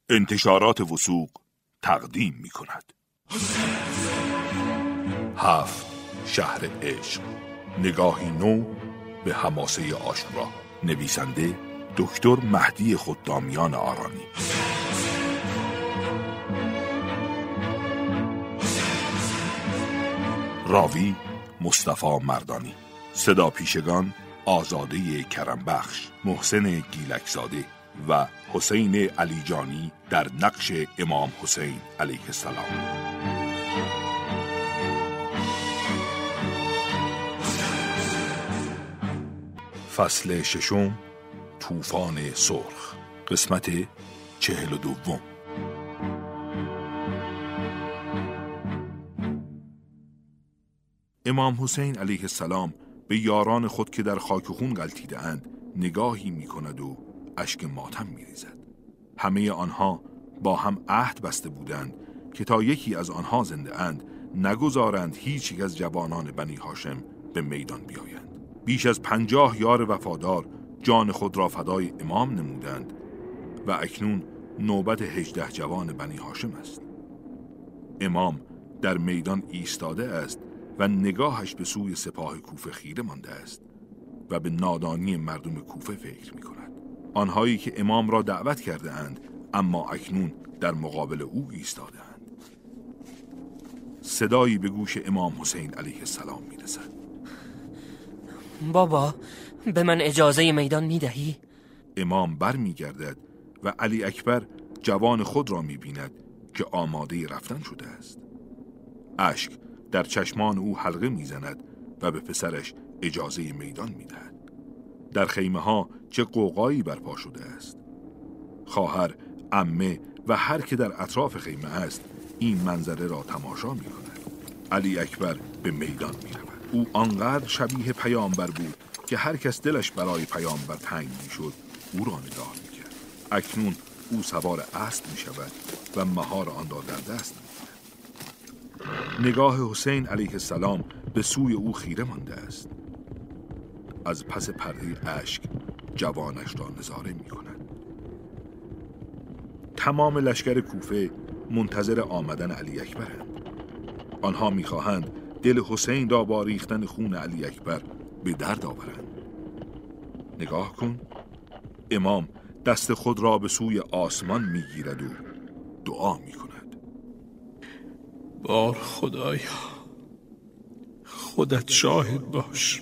انتشارات وثوق تقدیم می کند. 7. شهر عشق، نگاهی نو به حماسه عاشورا. نویسنده دکتر مهدی خدامیان آرانی. راوی مصطفی مردانی. صدا پیشگان آزاده کرمبخش، محسن گیلکزاده و حسین علیجانی در نقش امام حسین علیه السلام. فصل 6، طوفان سرخ، قسمت 42. امام حسین علیه السلام به یاران خود که در خاک و خون غلتیده اند نگاهی می کند و اشک ماتم می ریزد. همه آنها با هم عهد بسته بودند که تا یکی از آنها زنده اند نگذارند هیچ یک از جوانان بنی هاشم به میدان بیایند. بیش از 50 یار وفادار جان خود را فدای امام نمودند و اکنون نوبت 18 جوان بنی هاشم است. امام در میدان ایستاده است و نگاهش به سوی سپاه کوفه خیره مانده است و به نادانی مردم کوفه فکر می کند. آنهایی که امام را دعوت کرده اند اما اکنون در مقابل او ایستاده اند. صدایی به گوش امام حسین علیه السلام می رسد. بابا، به من اجازه میدان می دهی؟ امام بر می گردد و علی اکبر جوان خود را می بیند که آماده رفتن شده است. اشک در چشمان او حلقه می زند و به پسرش اجازه میدان می دهد. در خیمه ها چه قوقایی برپا شده است. خواهر، عمه و هر که در اطراف خیمه است این منظره را تماشا می کند. علی اکبر به میدان می رود. او آنقدر شبیه پیامبر بود که هر کس دلش برای پیامبر تنگ می شد او را نگاه می کرد. اکنون او سوار اسب می شود و مهار آن را در دست می گیرد. نگاه حسین علیه السلام به سوی او خیره مانده است. از پس پرده اشک جوانش را نظاره می کند. تمام لشکر کوفه منتظر آمدن علی اکبرند. آنها می خواهند دل حسین را با ریختن خون علی اکبر به درد آورند. نگاه کن، امام دست خود را به سوی آسمان می گیرد و دعا می کند. بار خدایا، خودت شاهد باش،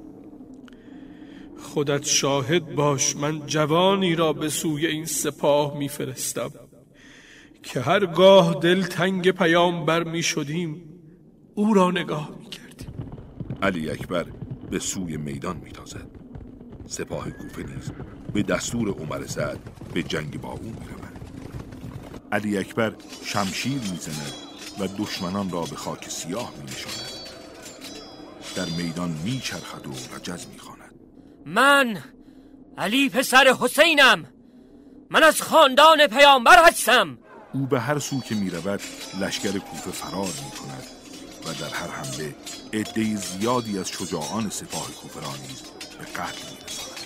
خودت شاهد باش، من جوانی را به سوی این سپاه می فرستم که هرگاه دل تنگ پیامبر می شدیم او را نگاه می کردیم. علی اکبر به سوی میدان می تازد. سپاه کوفه نیز به دستور عمر سعد به جنگ با او می رود. علی اکبر شمشیر می زند و دشمنان را به خاک سیاه می نشاند. در میدان می چرخد و رجز می خواند. من علی پسر حسینم، من از خاندان پیامبر هستم. او به هر سو که می رود لشکر کوفه فرار می کند و در هر حمله عده زیادی از شجاعان سپاه کوفه را نیز به قتل می رساند.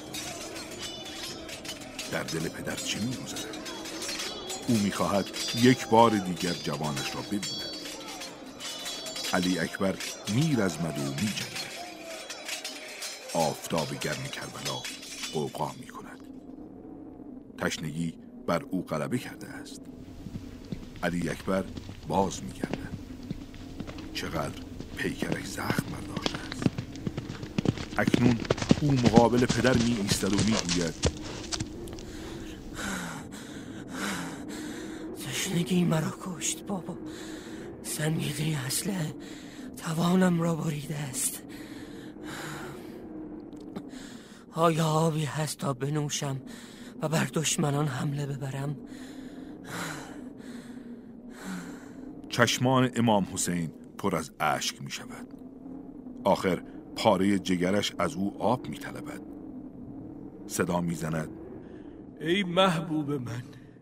در دل پدر چه می گذرد؟ او می خواهد یک بار دیگر جوانش را ببیند. علی اکبر می رزمد و می جنگد. آفتاب گرم کربلا غوغا می کند. تشنگی بر او غلبه کرده است. علی اکبر باز می گردد. چقدر پیکرش زخم برداشته است. اکنون او مقابل پدر می ایستد و می گوید تشنگی مرا کشت بابا، سنگیقی اسلحه توانم را بریده است. آیا آبی هست تا بنوشم و بر دشمنان حمله ببرم؟ چشمان امام حسین پر از اشک می شود. آخر پاره جگرش از او آب می طلبد. صدا می زند ای محبوب من،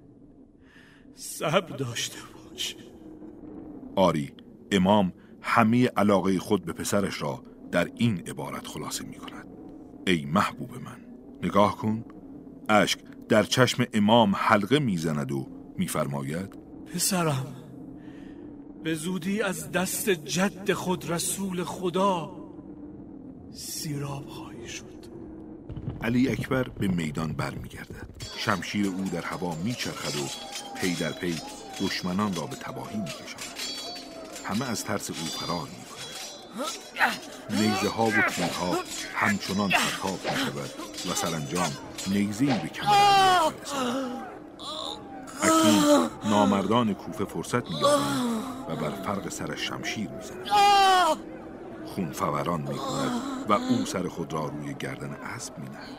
صبر داشته باش. آری، امام همه علاقه خود به پسرش را در این عبارت خلاصه می کند. ای محبوب من. نگاه کن، اشک در چشم امام حلقه می زند و می‌فرماید: پسرم، به زودی از دست جد خود رسول خدا سیراب خواهی شد. علی اکبر به میدان برمیگردد. شمشیر او در هوا میچرخد و پی در پی دشمنان را به تباهی میکشاند. همه از ترس او فرار میکنند. نیزه ها و تیرها همچنان پرتاب میشود و سرانجام نیزه‌ای به کمر علی میرسد. اکنون نامردان کوفه فرصت می‌یابند و بر فرق سرش شمشیر میزنند. خون فوران میکند و او سر خود را روی گردن اسب مینهد.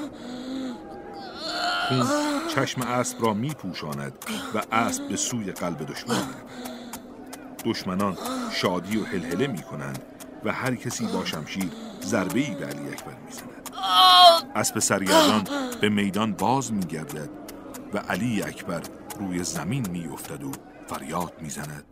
خون چشم اسب را میپوشاند و اسب به سوی قلب دشمن میرود. دشمنان شادی و هلهله میکنند و هر کسی با شمشیر ضربه‌ای به علی اکبر میزند. اسب سرگردان به میدان باز میگردد و علی اکبر روی زمین میافتد و فریاد میزند: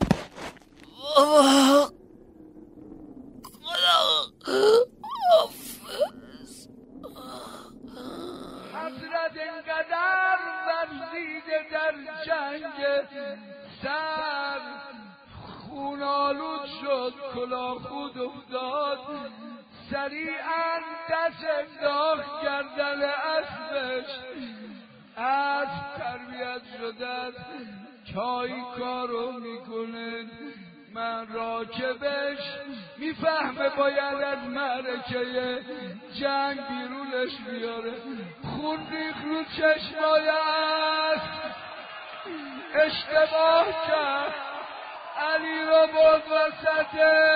حضرت اینقدر ورزیده در جنگ سر، خون آلود شد، کلاه خود افتاد، سریعا دست انداخت گردن اسبش. اسب تربیت شده چای کارو میکنه، من راکبش میفهمه باید از معرکه جنگ بیرونش بیاره. خون ریخ رو چشمای اسب، اشتباه کرد، علی رو برد وسط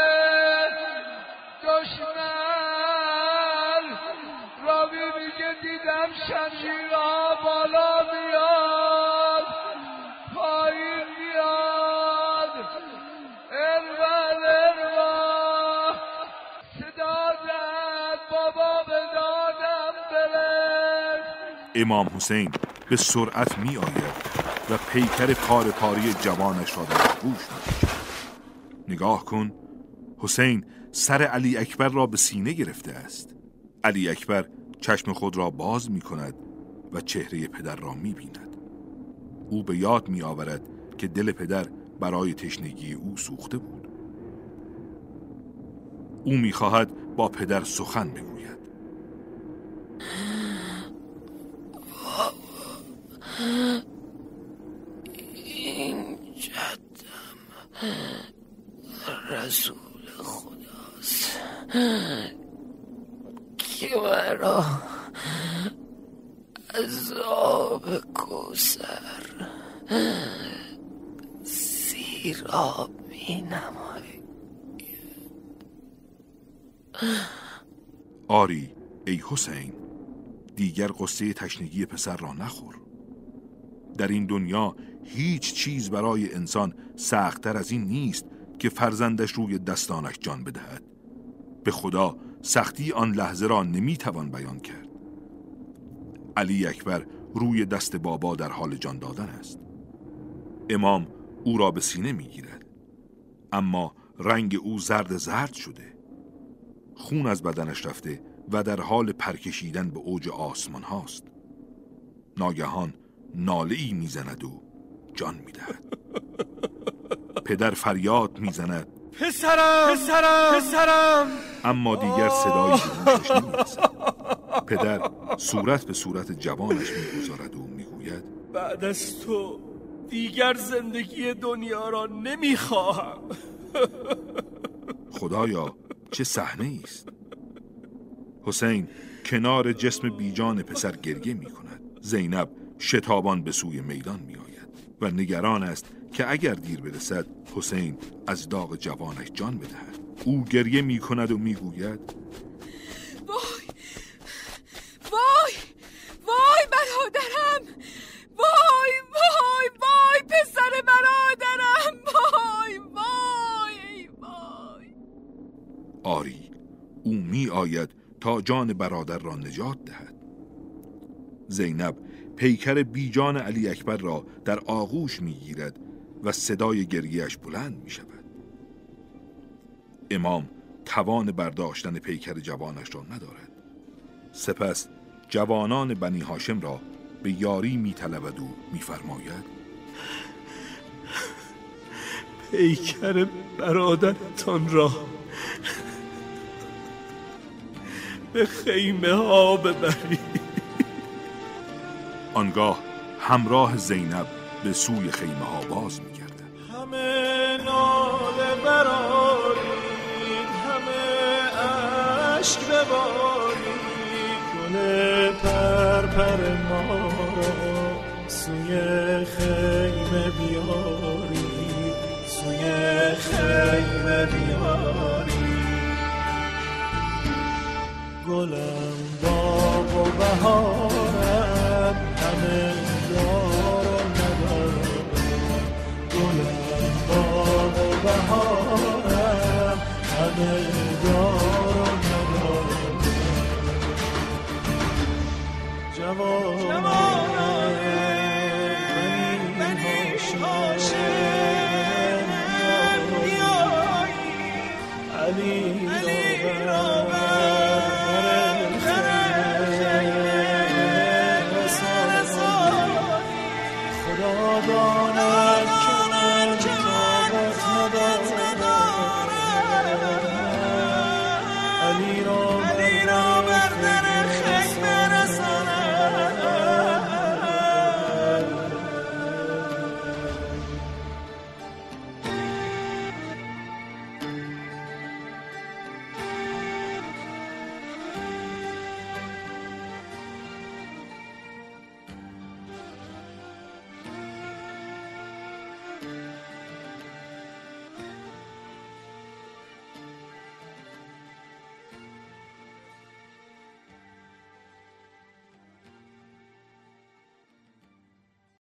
دشمن. راوی میگه دیدم شمشیرها بالا میاد، پایین میاد، ارول اروا صدا زد بابا به دادم برس. امام حسین به سرعت می آید و پیکر پاره پاری جوانش را در آغوش می‌کشد. نگاه کن، حسین سر علی اکبر را به سینه گرفته است. علی اکبر چشم خود را باز می کند و چهره پدر را می بیند. او به یاد می آورد که دل پدر برای تشنگی او سوخته بود. او می خواهد با پدر سخن بگوید. این جدم رسول خداست که مرا از آب کوثر سیراب می نماید. آری ای حسین، دیگر قصه تشنگی پسر را نخور. در این دنیا هیچ چیز برای انسان سخت‌تر از این نیست که فرزندش روی دستانش جان بدهد. به خدا سختی آن لحظه را نمیتوان بیان کرد. علی اکبر روی دست بابا در حال جان دادن است. امام او را به سینه میگیرد، اما رنگ او زرد شده. خون از بدنش رفته و در حال پرکشیدن به اوج آسمان هاست. ناگهان ناله‌ای میزند و جان میدهد. پدر فریاد میزند: پسرم. اما دیگر صدایی به گوشش نمیرسد. پدر صورت به صورت جوانش میگذارد و میگوید: بعد از تو دیگر زندگی دنیا را نمیخواهم. خدایا چه صحنه است. حسین کنار جسم بیجان پسر گریه میکند. زینب شتابان به سوی میدان میآید و نگران است که اگر دیر برسد حسین از داغ جوانش جان بدهد. او گریه میکند و میگوید: وای برادرم، وای پسر برادرم، وای. آری او می آید تا جان برادر را نجات دهد. زینب پیکر بیجان علی اکبر را در آغوش می گیرد و صدای گریهش بلند می شود. امام توان برداشتن پیکر جوانش را ندارد. سپس جوانان بنی هاشم را به یاری می طلبد و می فرماید: پیکر برادرتان را به خیمه ها ببرید. آنگاه همراه زینب به سوی خیمه ها باز می‌گردد. همه ناله برارید، همه اشک ببارید، گل پرپر ما را سوی خیمه بیارید، سوی خیمه بیارید. گلم باغ و بهارم همه دار و ندارم، گلم باغ و بهارم همه دار و ندارم. جوانان بنی هاشم علی را خدا داند